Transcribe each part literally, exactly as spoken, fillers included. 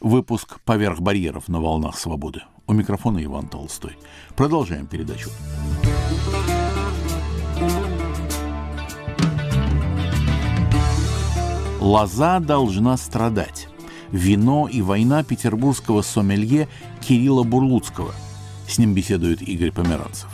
Выпуск «Поверх барьеров» на волнах свободы. У микрофона Иван Толстой. Продолжаем передачу. Лоза должна страдать. Вино и война петербургского сомелье Кирилла Бурлуцкого. С ним беседует Игорь Померанцев.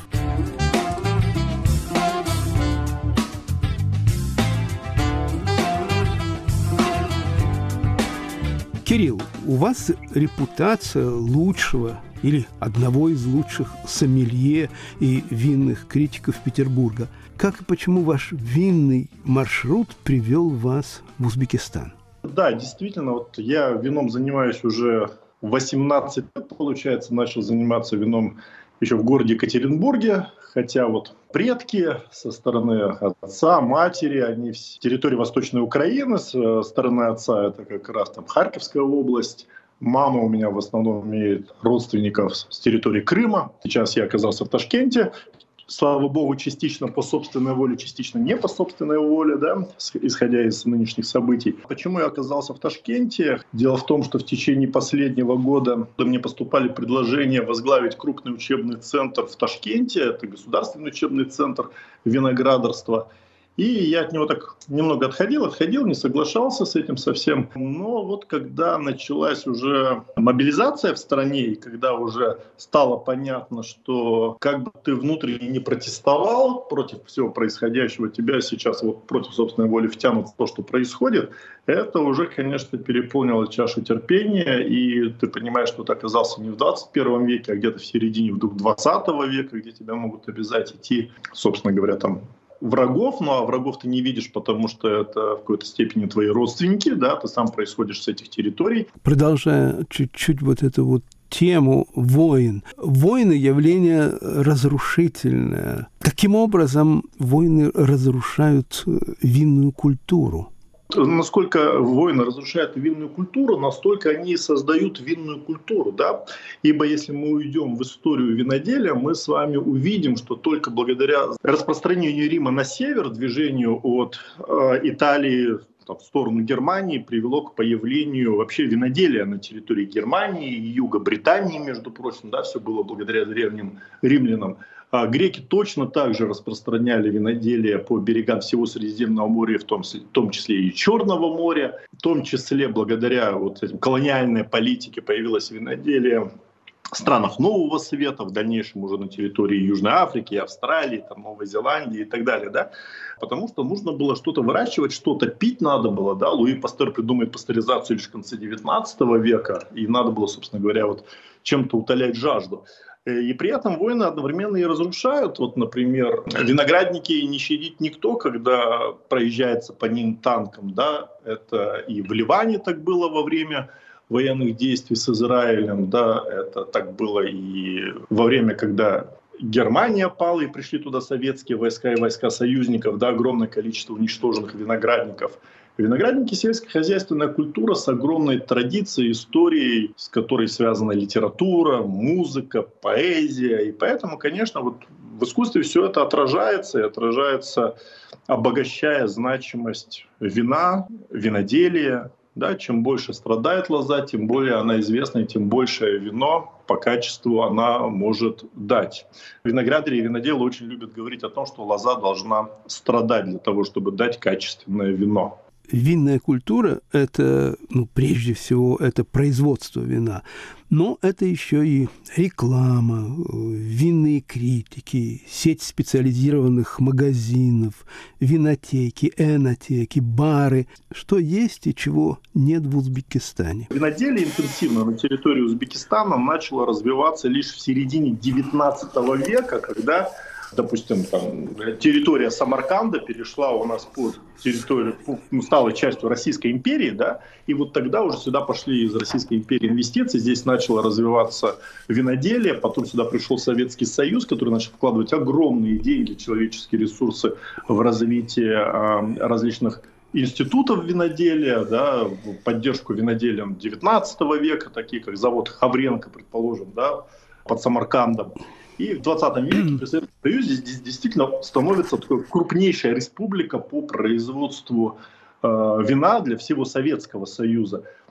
Кирилл, у вас репутация лучшего или одного из лучших сомелье и винных критиков Петербурга. Как и почему ваш винный маршрут привел вас в Узбекистан? Да, действительно, вот я вином занимаюсь уже восемнадцать лет, получается, начал заниматься вином еще в городе Екатеринбурге, хотя вот предки со стороны отца, матери, они с территории Восточной Украины, с стороны отца это как раз там Харьковская область. Мама у меня в основном имеет родственников с территории Крыма. Сейчас я оказался в Ташкенте. Слава богу, частично по собственной воле, частично не по собственной воле, да, исходя из нынешних событий. Почему я оказался в Ташкенте? Дело в том, что в течение последнего года мне поступали предложения возглавить крупный учебный центр в Ташкенте. Это государственный учебный центр виноградарства. И я от него так немного отходил, отходил, не соглашался с этим совсем. Но вот когда началась уже мобилизация в стране, и когда уже стало понятно, что как бы ты внутренне не протестовал против всего происходящего, тебя сейчас вот против собственной воли втянут в то, что происходит, это уже, конечно, переполнило чашу терпения, и ты понимаешь, что ты оказался не в двадцать первом веке, а где-то в середине вдруг двадцатого века, где тебя могут обязать идти, собственно говоря, там, врагов, ну а врагов ты не видишь, потому что это в какой-то степени твои родственники, да, ты сам происходишь с этих территорий. Продолжая чуть-чуть вот эту вот тему войн. Войны — явление разрушительное. Каким образом войны разрушают винную культуру? Насколько войны разрушают винную культуру, настолько они создают винную культуру. Да? Ибо если мы уйдем в историю виноделия, мы с вами увидим, что только благодаря распространению Рима на север, движению от э, Италии в сторону Германии, привело к появлению вообще виноделия на территории Германии и Юга Британии, между прочим. Да, все было благодаря древним римлянам. А греки точно так же распространяли виноделие по берегам всего Средиземного моря, в том, в том числе и Черного моря. В том числе благодаря вот этим колониальной политике появилось виноделие в странах Нового Света, в дальнейшем уже на территории Южной Африки, Австралии, там, Новой Зеландии и так далее. Да? Потому что нужно было что-то выращивать, что-то пить надо было. Да? Луи Пастер придумает пастеризацию лишь в конце девятнадцатого века, и надо было, собственно говоря, вот чем-то утолять жажду. И при этом войны одновременно и разрушают. Вот, например, виноградники не щадит никто, когда проезжается по ним танком. Да? Это и в Ливане так было во время военных действий с Израилем. Да? Это так было и во время, когда Германия пала, и пришли туда советские войска и войска союзников. Да? Огромное количество уничтоженных виноградников. Виноградники — сельскохозяйственная культура с огромной традицией, историей, с которой связана литература, музыка, поэзия. И поэтому, конечно, вот в искусстве все это отражается, и отражается, обогащая значимость вина, виноделия. Да, чем больше страдает лоза, тем более она известна, и тем большее вино по качеству она может дать. Виноградари и виноделы очень любят говорить о том, что лоза должна страдать для того, чтобы дать качественное вино. Винная культура – это, ну, прежде всего, это производство вина, но это еще и реклама, винные критики, сеть специализированных магазинов, винотеки, энотеки, бары, что есть и чего нет в Узбекистане. Виноделие интенсивно на территории Узбекистана начало развиваться лишь в середине девятнадцатого века, когда, допустим, там, территория Самарканда перешла у нас под территорию, ну, стала частью Российской империи, да, и вот тогда уже сюда пошли из Российской империи инвестиции, здесь начало развиваться виноделие, потом сюда пришел Советский Союз, который начал вкладывать огромные деньги, человеческие ресурсы в развитие э, различных институтов виноделия, да, в поддержку виноделием девятнадцатого века, такие как завод Хавренко, предположим, да, под Самаркандом. И в двадцатом веке при Советском Союзе здесь действительно становится такой крупнейшая республика по производству э, вина для всего Советского Союза.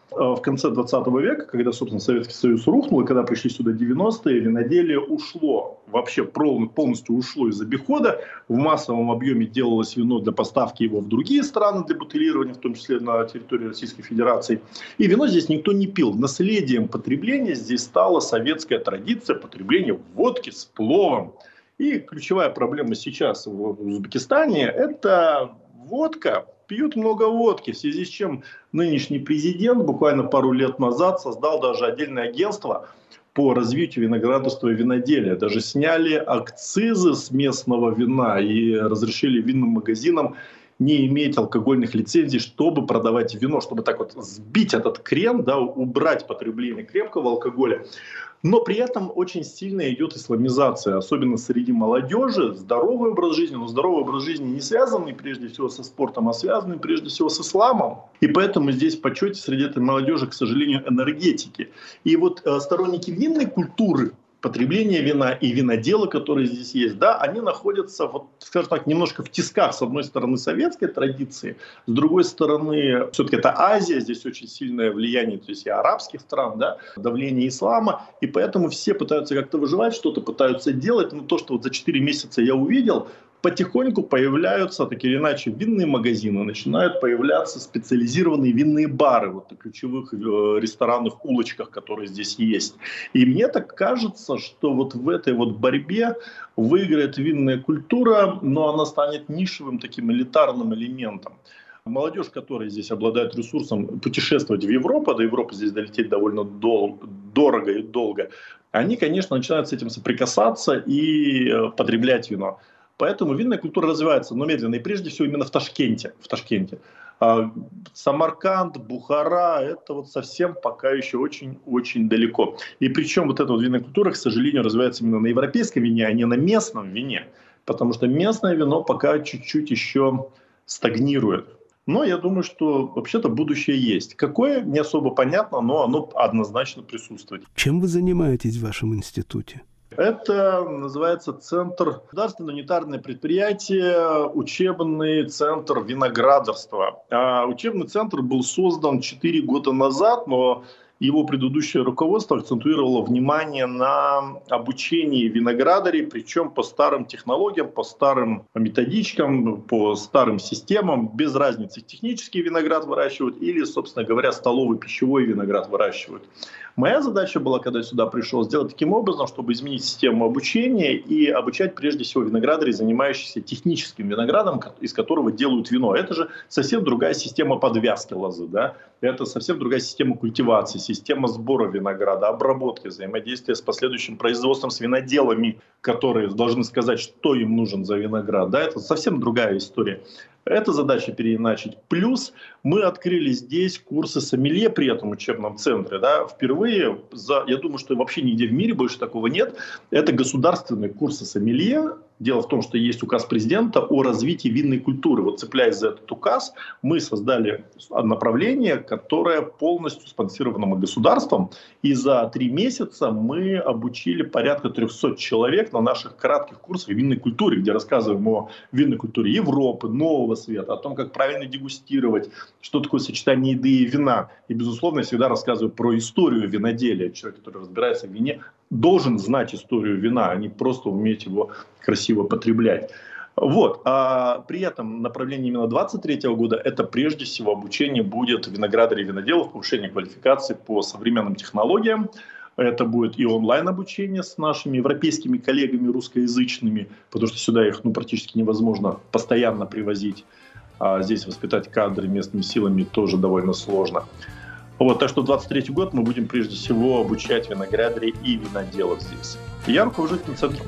В конце двадцатого века, когда, собственно, Советский Союз рухнул, и когда пришли сюда девяностые, виноделие ушло, вообще полностью ушло из обихода. В массовом объеме делалось вино для поставки его в другие страны, для бутылирования, в том числе на территории Российской Федерации. И вино здесь никто не пил. Наследием потребления здесь стала советская традиция потребления водки с пловом. И ключевая проблема сейчас в Узбекистане – это водка. Пьют много водки, в связи с чем нынешний президент буквально пару лет назад создал даже отдельное агентство по развитию виноградарства и виноделия. Даже сняли акцизы с местного вина и разрешили винным магазинам не иметь алкогольных лицензий, чтобы продавать вино, чтобы так вот сбить этот крен, да, убрать потребление крепкого алкоголя. Но при этом очень сильно идет исламизация, особенно среди молодежи. Здоровый образ жизни, но здоровый образ жизни не связанный прежде всего со спортом, а связанный прежде всего с исламом. И поэтому здесь в почете среди этой молодежи, к сожалению, энергетики. И вот э, сторонники винной культуры, потребление вина и винодела, которые здесь есть, да, они находятся, вот, скажем так, немножко в тисках, с одной стороны, советской традиции, с другой стороны, все-таки это Азия, здесь очень сильное влияние, то есть и арабских стран, да, давление ислама, и поэтому все пытаются как-то выживать, что-то пытаются делать, но то, что вот за четыре месяца я увидел, потихоньку появляются, так или иначе, винные магазины, начинают появляться специализированные винные бары вот, на ключевых э, ресторанных улочках, которые здесь есть. И мне так кажется, что вот в этой вот борьбе выиграет винная культура, но она станет нишевым таким элитарным элементом. Молодежь, которая здесь обладает ресурсом путешествовать в Европу, до Европы здесь долететь довольно дол- дорого и долго, они, конечно, начинают с этим соприкасаться и э, потреблять вино. Поэтому винная культура развивается, но медленно, и прежде всего именно в Ташкенте. В Ташкенте. А Самарканд, Бухара – это вот совсем пока еще очень-очень далеко. И причем вот эта вот винная культура, к сожалению, развивается именно на европейском вине, а не на местном вине. Потому что местное вино пока чуть-чуть еще стагнирует. Но я думаю, что вообще-то будущее есть. Какое, не особо понятно, но оно однозначно присутствует. Чем вы занимаетесь в вашем институте? Это называется Центр государственное унитарное предприятие, учебный центр виноградарства. А учебный центр был создан четыре года назад, но его предыдущее руководство акцентуировало внимание на обучении виноградарей, причем по старым технологиям, по старым методичкам, по старым системам, без разницы, технический виноград выращивают или, собственно говоря, столовый пищевой виноград выращивают. Моя задача была, когда я сюда пришел, сделать таким образом, чтобы изменить систему обучения и обучать прежде всего виноградарей, занимающихся техническим виноградом, из которого делают вино. Это же совсем другая система подвязки лозы, да? Это совсем другая система культивации, система сбора винограда, обработки, взаимодействия с последующим производством, с виноделами, которые должны сказать, что им нужен за виноград. Да? Это совсем другая история. Эта задача переиначить. Плюс мы открыли здесь курсы сомелье при этом учебном центре. Да? Впервые, за, я думаю, что вообще нигде в мире больше такого нет. Это государственные курсы сомелье. Дело в том, что есть указ президента о развитии винной культуры. Вот цепляясь за этот указ, мы создали направление, которое полностью спонсировано государством. И за три месяца мы обучили порядка трехсот человек на наших кратких курсах винной культуре, где рассказываем о винной культуре Европы, Нового Света, о том, как правильно дегустировать, что такое сочетание еды и вина. И, безусловно, я всегда рассказываю про историю виноделия. Человек, который разбирается в вине, должен знать историю вина, а не просто уметь его красиво потреблять. Вот. А при этом направление именно двадцать третьего года – это прежде всего обучение будет виноградарей и виноделов, повышение квалификации по современным технологиям. Это будет и онлайн-обучение с нашими европейскими коллегами русскоязычными, потому что сюда их ну, практически невозможно постоянно привозить. А здесь воспитать кадры местными силами тоже довольно сложно. Вот, так что двадцать третий год мы будем прежде всего обучать виноградарей и виноделов здесь. И я руководитель центра.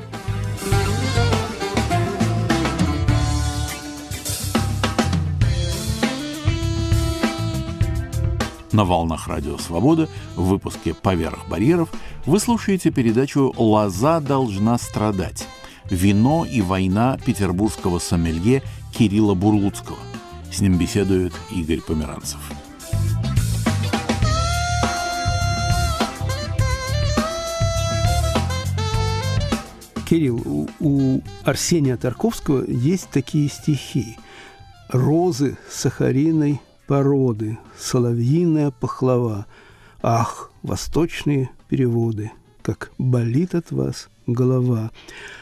На волнах Радио Свобода в выпуске «Поверх барьеров» вы слушаете передачу «Лоза должна страдать. Вино и война петербургского сомелье Кирилла Бурлуцкого». С ним беседует Игорь Померанцев. Кирилл, у, у Арсения Тарковского есть такие стихи. «Розы с сахариной породы, соловьиная пахлава. Ах, восточные переводы, как болит от вас голова.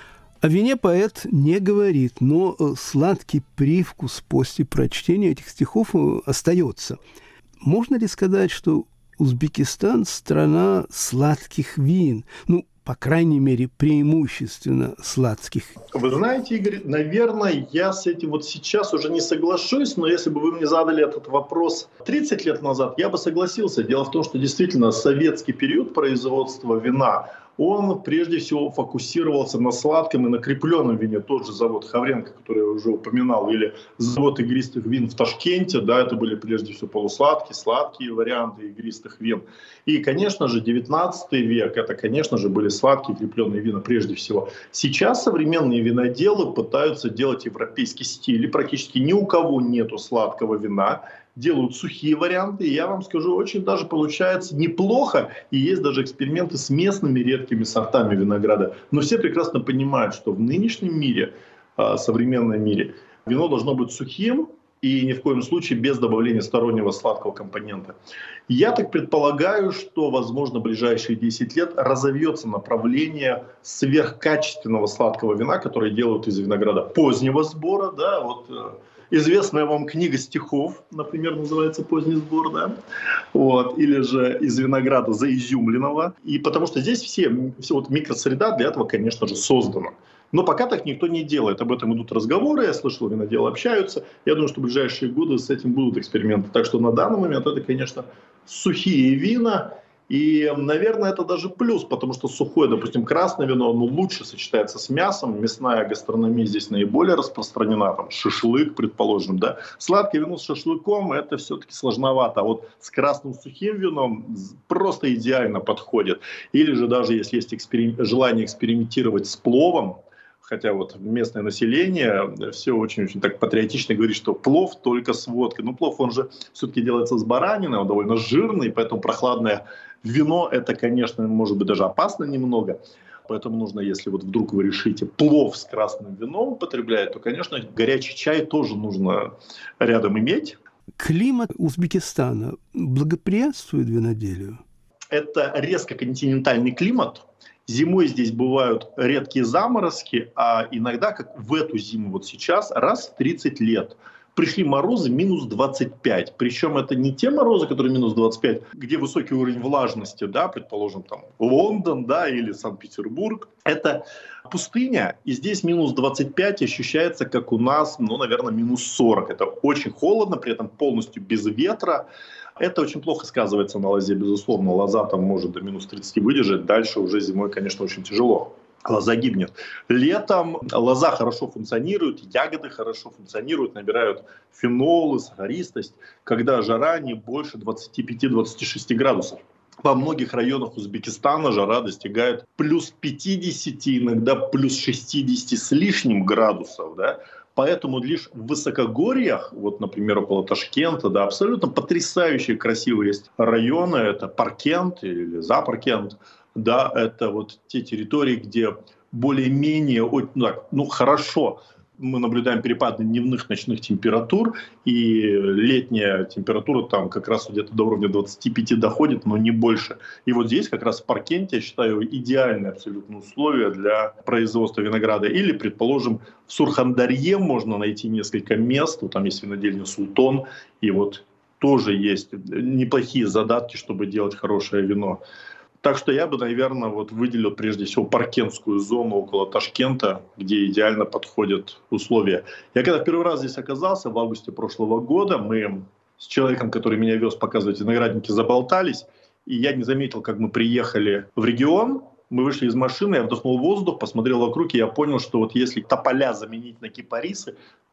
О вине поэт не говорит, но сладкий привкус после прочтения этих стихов остается. Можно ли сказать, что Узбекистан – страна сладких вин? Ну, по крайней мере, преимущественно сладких. Вы знаете, Игорь, наверное, я с этим вот сейчас уже не соглашусь, но если бы вы мне задали этот вопрос тридцать лет назад, я бы согласился. Дело в том, что действительно советский период производства вина, он прежде всего фокусировался на сладком и на крепленном вине. Тот же завод Хавренко, который я уже упоминал, или завод игристых вин в Ташкенте, да, это были прежде всего полусладкие, сладкие варианты игристых вин. И, конечно же, девятнадцатый век, это, конечно же, были сладкие крепленные вина прежде всего. Сейчас современные виноделы пытаются делать европейский стиль, и практически ни у кого нету сладкого вина. Делают сухие варианты, и я вам скажу, очень даже получается неплохо, и есть даже эксперименты с местными редкими сортами винограда. Но все прекрасно понимают, что в нынешнем мире, современном мире, вино должно быть сухим и ни в коем случае без добавления стороннего сладкого компонента. Я так предполагаю, что, возможно, в ближайшие десять лет разовьется направление сверхкачественного сладкого вина, которое делают из винограда позднего сбора, да, вот. Известная вам книга стихов, например, называется «Поздний сбор», да? Вот. Или же из винограда заизюмленного. И потому что здесь все, все вот микросреда для этого, конечно же, создана. Но пока так никто не делает. Об этом идут разговоры, я слышал, виноделы общаются. Я думаю, что в ближайшие годы с этим будут эксперименты. Так что на данный момент это, конечно, сухие вина. И, наверное, это даже плюс, потому что сухое, допустим, красное вино, оно лучше сочетается с мясом. Мясная гастрономия здесь наиболее распространена, там шашлык, предположим, да. Сладкое вино с шашлыком – это все-таки сложновато, а вот с красным сухим вином просто идеально подходит. Или же даже если есть эксперим... желание экспериментировать с пловом, хотя вот местное население все очень-очень так патриотично говорит, что плов только с водкой. Но плов, он же все-таки делается с баранины, он довольно жирный, поэтому прохладное вино, это, конечно, может быть даже опасно немного. Поэтому нужно, если вот вдруг вы решите плов с красным вином употреблять, то, конечно, горячий чай тоже нужно рядом иметь. Климат Узбекистана благоприятствует виноделию? Это резко континентальный климат. Зимой здесь бывают редкие заморозки, а иногда, как в эту зиму вот сейчас, раз в тридцать лет пришли морозы минус двадцать пять. Причем это не те морозы, которые минус двадцать пять, где высокий уровень влажности, да, предположим, там Лондон, да, или Санкт-Петербург. Это пустыня, и здесь минус двадцать пять ощущается, как у нас, ну, наверное, минус сорок. Это очень холодно, при этом полностью без ветра. Это очень плохо сказывается на лозе, безусловно. Лоза там может до минус тридцати выдержать. Дальше уже зимой, конечно, очень тяжело. Лоза гибнет. Летом лоза хорошо функционирует, ягоды хорошо функционируют, набирают фенолы, сахаристость, когда жара не больше двадцати пяти — двадцати шести градусов. Во многих районах Узбекистана жара достигает плюс пятидесяти, иногда плюс шестидесяти с лишним градусов, да. Поэтому лишь в высокогорьях, вот, например, около Ташкента, да, абсолютно потрясающие красивые есть районы. Это Паркент или Запаркент. Да, это вот те территории, где более-менее, ну, так, ну хорошо, мы наблюдаем перепады дневных, ночных температур, и летняя температура там как раз где-то до уровня двадцати пяти доходит, но не больше. И вот здесь как раз в Паркенте, я считаю, идеальные абсолютно условия для производства винограда. Или, предположим, в Сурхандарье можно найти несколько мест, вот там есть винодельня «Султон», и вот тоже есть неплохие задатки, чтобы делать хорошее вино. Так что я бы, наверное, вот выделил прежде всего паркентскую зону около Ташкента, где идеально подходят условия. Я когда первый раз здесь оказался, в августе прошлого года, мы с человеком, который меня вез показывать виноградники, заболтались, и я не заметил, как мы приехали в регион. Мы вышли из машины, я вдохнул воздух, посмотрел вокруг, и я понял, что вот если тополя заменить на кипарисы,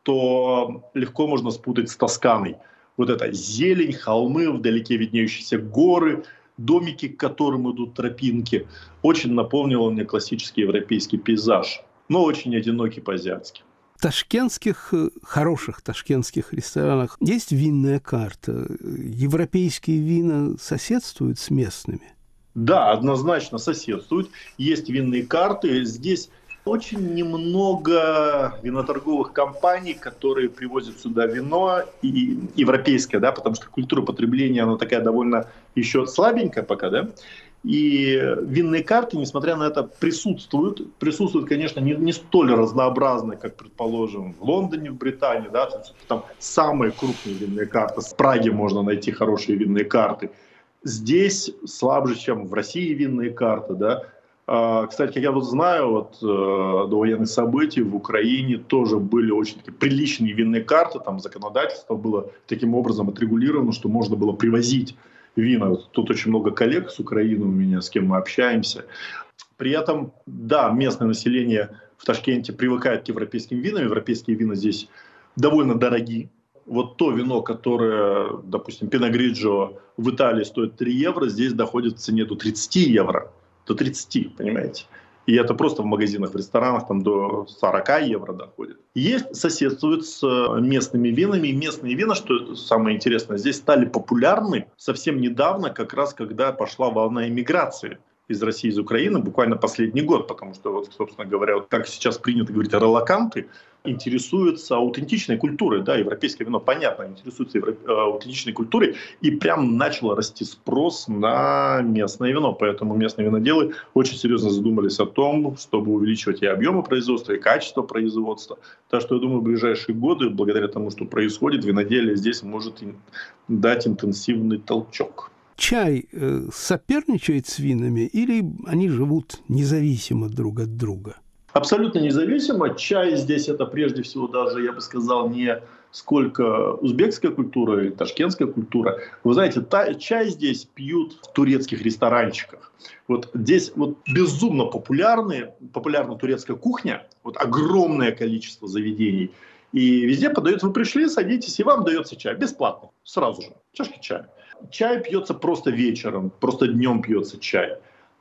то легко можно спутать с Тосканой. Вот это зелень, холмы, вдалеке виднеющиеся горы, домики, к которым идут тропинки. Очень напомнило мне классический европейский пейзаж, но очень одинокий по-азиатски. В ташкентских, хороших ташкентских ресторанах есть винная карта. Европейские вина соседствуют с местными? Да, однозначно соседствуют. Есть винные карты. Здесь Очень немного виноторговых компаний, которые привозят сюда вино, и европейское, да, потому что культура потребления, она такая довольно еще слабенькая пока, да. И винные карты, несмотря на это, присутствуют. Присутствуют, конечно, не, не столь разнообразные, как, предположим, в Лондоне, в Британии. Да, там, там самые крупные винные карты. В Праге можно найти хорошие винные карты. Здесь слабже, чем в России винные карты. Да. А, кстати, как я вот знаю, вот, э, до военных событий в Украине тоже были очень такие приличные винные карты. Там законодательство было таким образом отрегулировано, что можно было привозить вина. Тут очень много коллег с Украины у меня, с кем мы общаемся. При этом, да, местное население в Ташкенте привыкает к европейским винам. Европейские вина здесь довольно дорогие. Вот то вино, которое, допустим, Pinot Grigio в Италии стоит три евро, здесь доходит в цене до тридцати евро. До тридцати, понимаете? И это просто в магазинах, в ресторанах там до сорока евро доходит. Есть, соседствует с местными винами. И местные вина, что самое интересное, здесь стали популярны совсем недавно, как раз когда пошла волна эмиграции из России, из Украины, буквально последний год, потому что, вот, собственно говоря, вот как сейчас принято говорить, релоканты интересуются аутентичной культурой, да, европейское вино, понятно, интересуется евро... аутентичной культурой, и прям начал расти спрос на местное вино, поэтому местные виноделы очень серьезно задумались о том, чтобы увеличивать и объемы производства, и качество производства. Так что, я думаю, в ближайшие годы, благодаря тому, что происходит, виноделие здесь может дать интенсивный толчок. Чай э, соперничает с винами или они живут независимо друг от друга? Абсолютно независимо. Чай здесь это прежде всего даже, я бы сказал, не сколько узбекская культура или ташкентская культура. Вы знаете, та, чай здесь пьют в турецких ресторанчиках. Вот здесь вот безумно популярны, популярна турецкая кухня, вот огромное количество заведений. И везде подается, вы пришли, садитесь, и вам дается чай бесплатно, сразу же, чашки чая. Чай пьется просто вечером, просто днем пьется чай.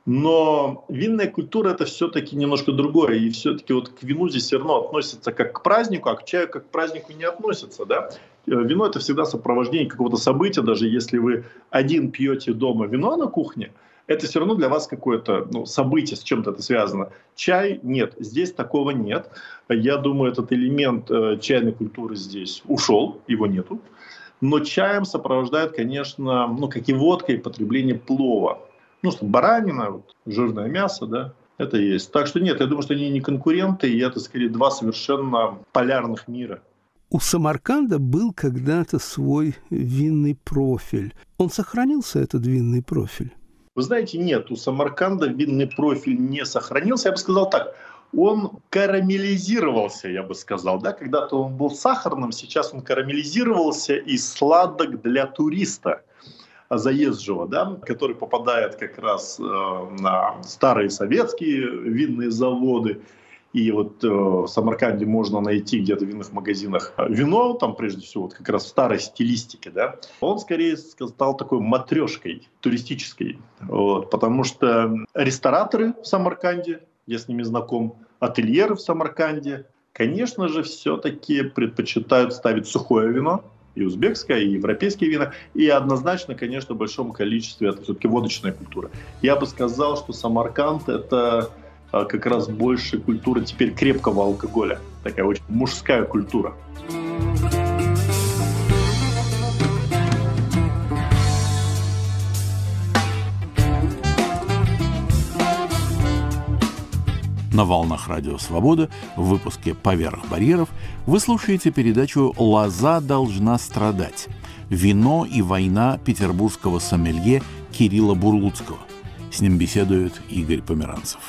Но винная культура это все-таки немножко другое. И все-таки вот к вину здесь все равно относятся как к празднику, а к чаю как к празднику не относятся. Да? Вино это всегда сопровождение какого-то события. Даже если вы один пьете дома вино на кухне, это все равно для вас какое-то ну, событие, с чем-то это связано. Чай нет, здесь такого нет. Я думаю, этот элемент э, чайной культуры здесь ушел, его нету. Но чаем сопровождает, конечно, ну, как и водкой, потребление плова. Ну, что баранина, вот, жирное мясо, да, это есть. Так что нет, я думаю, что они не конкуренты, и это скорее два совершенно полярных мира. У Самарканда был когда-то свой винный профиль. Он сохранился, этот винный профиль? Вы знаете, нет, у Самарканда винный профиль не сохранился. Я бы сказал так, он карамелизировался, я бы сказал. Да? Когда-то он был сахарным, сейчас он карамелизировался и сладок для туриста заезжего, да, который попадает как раз э, на старые советские винные заводы. И вот э, в Самарканде можно найти где-то в винных магазинах вино, там прежде всего вот как раз в старой стилистике. Да. Он скорее стал такой матрешкой туристической, вот, потому что рестораторы в Самарканде, я с ними знаком, ательеры в Самарканде, конечно же, все-таки предпочитают ставить сухое вино, и узбекское, и европейские вина, и однозначно, конечно, в большом количестве это все-таки водочная культура. Я бы сказал, что Самарканд — это как раз больше культура теперь крепкого алкоголя, такая очень мужская культура. На волнах Радио Свобода в выпуске «Поверх барьеров» вы слушаете передачу «Лоза должна страдать. Вино и война петербургского сомелье Кирилла Бурлуцкого». С ним беседует Игорь Померанцев.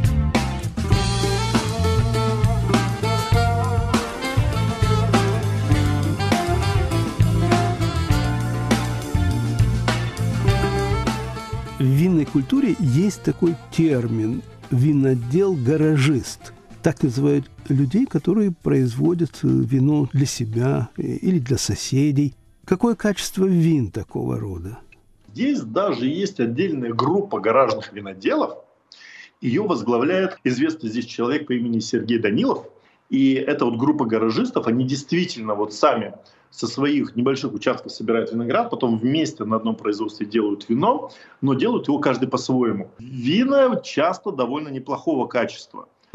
В винной культуре есть такой термин – винодел-гаражист. Так называют людей, которые производят вино для себя или для соседей. Какое качество вин такого рода? Здесь даже есть отдельная группа гаражных виноделов. Ее возглавляет известный здесь человек по имени Сергей Данилов. И эта вот группа гаражистов, они действительно вот сами со своих небольших участков собирают виноград, потом вместе на одном производстве делают вино, но делают его каждый по-своему. Вина часто довольно неплохого качества.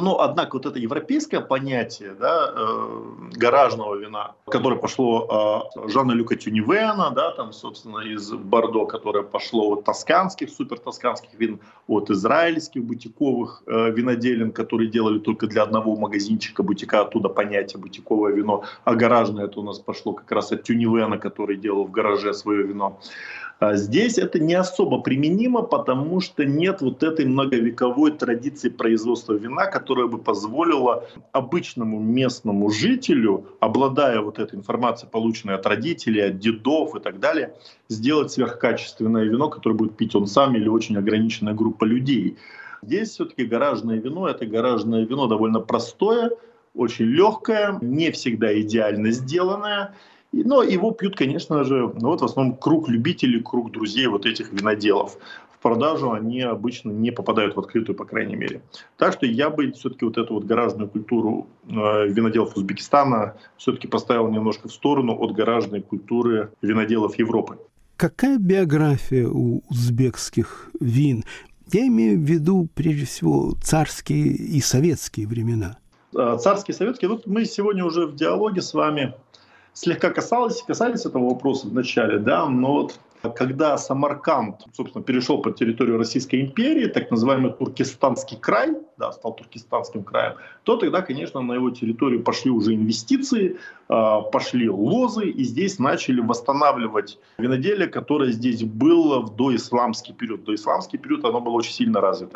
Но, однако, вот это европейское понятие, да, э, гаражного вина, которое пошло э, Жана-Люка Тюнивена, да, там, собственно, из Бордо, которое пошло от тосканских, супер-тосканских вин, от израильских бутиковых э, виноделин, которые делали только для одного магазинчика бутика, оттуда понятие бутиковое вино, а гаражное это у нас пошло как раз от Тюнивена, который делал в гараже свое вино. Здесь это не особо применимо, потому что нет вот этой многовековой традиции производства вина, которая бы позволила обычному местному жителю, обладая вот этой информацией, полученной от родителей, от дедов и так далее, сделать сверхкачественное вино, которое будет пить он сам или очень ограниченная группа людей. Здесь все-таки гаражное вино, это гаражное вино довольно простое, очень легкое, не всегда идеально сделанное. Но его пьют, конечно же, ну вот в основном круг любителей, круг друзей вот этих виноделов. В продажу они обычно не попадают в открытую, по крайней мере. Так что я бы все-таки вот эту вот гаражную культуру э, виноделов Узбекистана все-таки поставил немножко в сторону от гаражной культуры виноделов Европы. Какая биография у узбекских вин? Я имею в виду, прежде всего, царские и советские времена. Царские и советские. Вот мы сегодня уже в диалоге с вами слегка касались, касались этого вопроса в начале, да, но вот когда Самарканд, собственно, перешел под территорию Российской империи, так называемый Туркестанский край, да, стал Туркестанским краем, то тогда, конечно, на его территорию пошли уже инвестиции, пошли лозы, и здесь начали восстанавливать виноделие, которое здесь было в доисламский период. В доисламский период оно было очень сильно развито.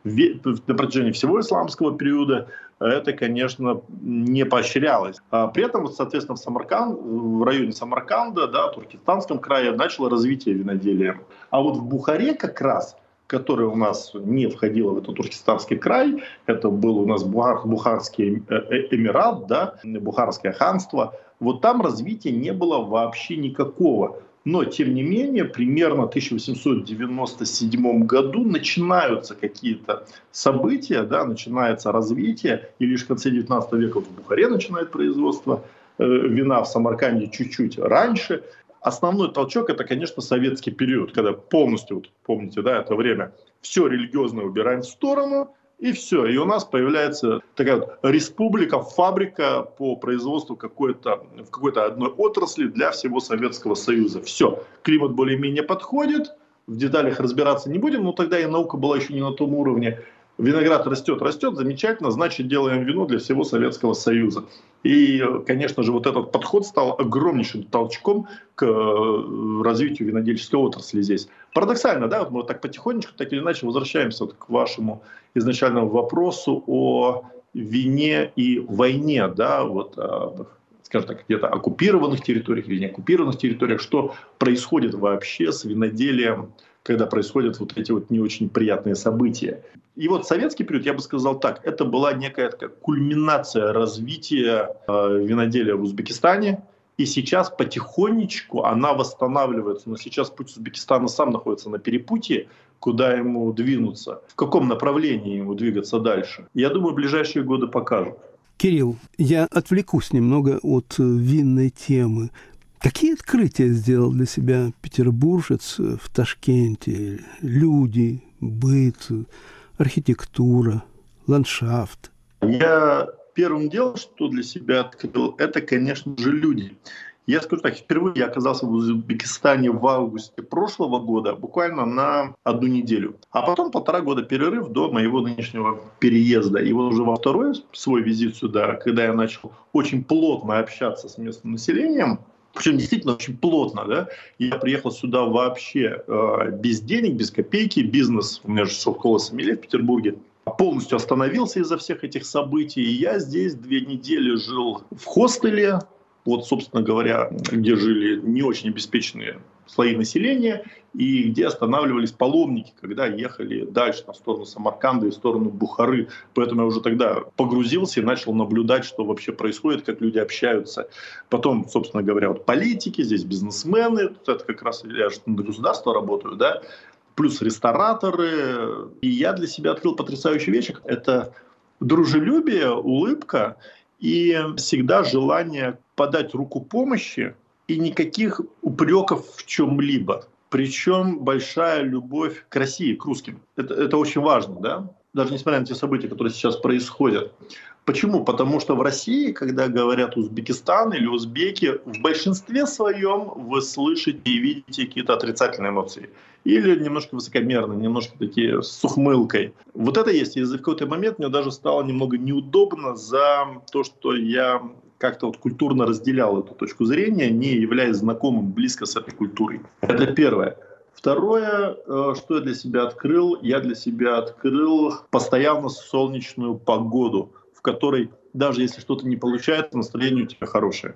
На протяжении всего исламского периода это, конечно, не поощрялось. А при этом, соответственно, в Самарканд, в районе Самарканда, да, в Туркестанском крае начало развитие виноделия. А вот в Бухаре как раз, которая у нас не входила в этот Туркестанский край, это был у нас Бухар, Бухарский эмират, да, Бухарское ханство, вот там развития не было вообще никакого. Но, тем не менее, примерно в тысяча восемьсот девяносто седьмом году начинаются какие-то события, да, начинается развитие, и лишь в конце девятнадцатого века в Бухаре начинает производство э, вина, в Самарканде чуть-чуть раньше. Основной толчок — это, конечно, советский период, когда полностью, вот, помните, да, это время, все религиозное убираем в сторону, и все. И у нас появляется такая вот республика, фабрика по производству какой-то, в какой-то одной отрасли для всего Советского Союза. Все. Климат более-менее подходит. В деталях разбираться не будем, но тогда и наука была еще не на том уровне. Виноград растет, растет, замечательно, значит, делаем вино для всего Советского Союза. И, конечно же, вот этот подход стал огромнейшим толчком к развитию винодельческой отрасли здесь. Парадоксально, да, вот мы вот так потихонечку, так или иначе, возвращаемся вот к вашему изначальному вопросу о вине и войне, да, вот, скажем так, где-то оккупированных территориях или не оккупированных территориях, что происходит вообще с виноделием, когда происходят вот эти вот не очень приятные события. И вот советский период, я бы сказал так, это была некая такая кульминация развития э, виноделия в Узбекистане. И сейчас потихонечку она восстанавливается. Но сейчас путь Узбекистана сам находится на перепутье, куда ему двинуться, в каком направлении ему двигаться дальше. Я думаю, ближайшие годы покажут. Кирилл, я отвлекусь немного от винной темы. Какие открытия сделал для себя петербуржец в Ташкенте? Люди, быт, архитектура, ландшафт. Я первым делом, что для себя открыл, это, конечно же, люди. Я скажу так, впервые я оказался в Узбекистане в августе прошлого года, буквально на одну неделю. А потом полтора года перерыв до моего нынешнего переезда. И вот уже во второй свой визит сюда, когда я начал очень плотно общаться с местным населением, причем действительно очень плотно, да. Я приехал сюда вообще э, без денег, без копейки. Бизнес, у меня же школа сомелье в Петербурге, полностью остановился из-за всех этих событий. И я здесь две недели жил в хостеле, вот, собственно говоря, где жили не очень обеспеченные слои населения, и где останавливались паломники, когда ехали дальше, в сторону Самарканда и в сторону Бухары. Поэтому я уже тогда погрузился и начал наблюдать, что вообще происходит, как люди общаются. Потом, собственно говоря, вот политики, здесь бизнесмены, это как раз я же на государство работаю, да, плюс рестораторы. И я для себя открыл потрясающую вещь. Это дружелюбие, улыбка и всегда желание подать руку помощи и никаких упреков в чем-либо. Причем большая любовь к России, к русским. Это, это очень важно, да? даже несмотря на те события, которые сейчас происходят. Почему? Потому что в России, когда говорят Узбекистан или узбеки, в большинстве своем вы слышите и видите какие-то отрицательные эмоции. Или немножко высокомерные, немножко такие с ухмылкой. Вот это есть. И в какой-то момент мне даже стало немного неудобно за то, что я как-то вот культурно разделял эту точку зрения, не являясь знакомым близко с этой культурой. Это первое. Второе, что я для себя открыл, я для себя открыл постоянно солнечную погоду, в которой даже если что-то не получается, настроение у тебя хорошее.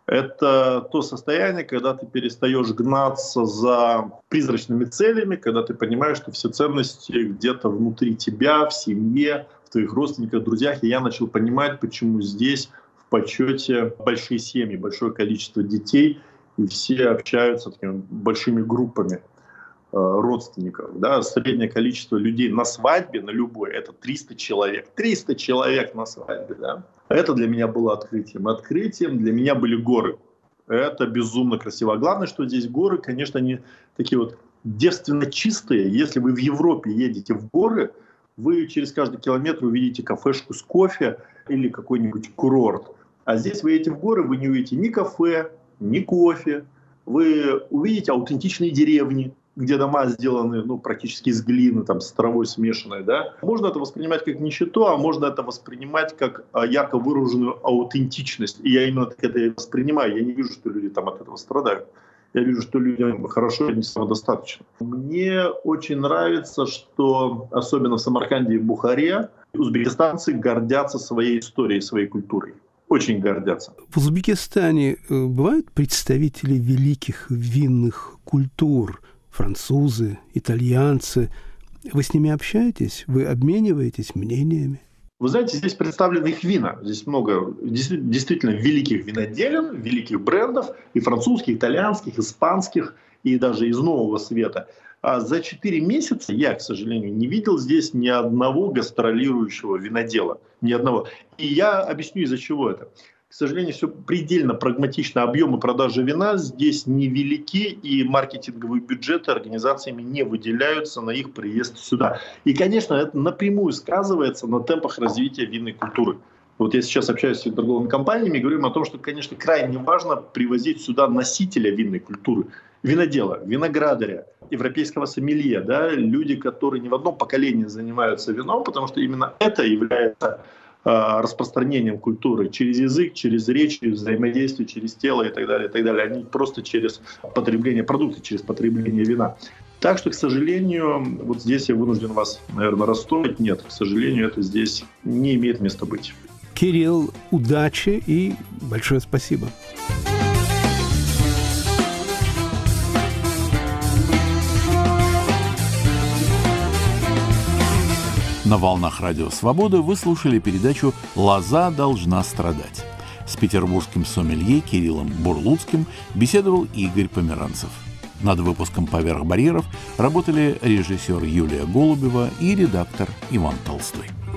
Это то состояние, когда ты перестаешь гнаться за призрачными целями, когда ты понимаешь, что все ценности где-то внутри тебя, в семье, в твоих родственниках, друзьях. И я начал понимать, почему здесь в почете большие семьи, большое количество детей, и все общаются такими большими группами родственников. Да, среднее количество людей на свадьбе, на любой, это триста человек. триста человек на свадьбе. Да? Это для меня было открытием. Открытием для меня были горы. Это безумно красиво. А главное, что здесь горы, конечно, они такие вот девственно чистые. Если вы в Европе едете в горы, вы через каждый километр увидите кафешку с кофе или какой-нибудь курорт. А здесь вы едете в горы, вы не увидите ни кафе, ни кофе. Вы увидите аутентичные деревни, где дома сделаны ну, практически из глины, там, с травой смешанной. Да? Можно это воспринимать как нищету, а можно это воспринимать как ярко выраженную аутентичность. И я именно так это и воспринимаю. Я не вижу, что люди там от этого страдают. Я вижу, что людям хорошо и не самодостаточно. Мне очень нравится, что особенно в Самарканде и Бухаре узбекистанцы гордятся своей историей, своей культурой. Очень гордятся. В Узбекистане бывают представители великих винных культур? Французы, итальянцы. Вы с ними общаетесь? Вы обмениваетесь мнениями? Вы знаете, здесь представлены их вина. Здесь много действительно великих виноделин, великих брендов, и французских, итальянских, испанских, и даже из Нового Света. А за четыре месяца я, к сожалению, не видел здесь ни одного гастролирующего винодела. Ни одного. И я объясню, из-за чего это. К сожалению, все предельно прагматично. Объемы продажи вина здесь невелики, и маркетинговые бюджеты организациями не выделяются на их приезд сюда. И, конечно, это напрямую сказывается на темпах развития винной культуры. Вот я сейчас общаюсь с торговыми компаниями и говорю им о том, что, конечно, крайне важно привозить сюда носителя винной культуры, винодела, виноградаря, европейского сомелье, да, люди, которые не в одном поколении занимаются вином, потому что именно это является распространением культуры через язык, через речь, через взаимодействие, через тело и так далее, и так далее, а не просто через потребление продукта, через потребление вина. Так что, к сожалению, вот здесь я вынужден вас, наверное, расстроить. Нет, к сожалению, это здесь не имеет места быть. Кирилл, удачи и большое спасибо. На волнах Радио Свобода вы слушали передачу «Лоза должна страдать». С петербургским сомелье Кириллом Бурлуцким беседовал Игорь Померанцев. Над выпуском «Поверх барьеров» работали режиссер Юлия Голубева и редактор Иван Толстой.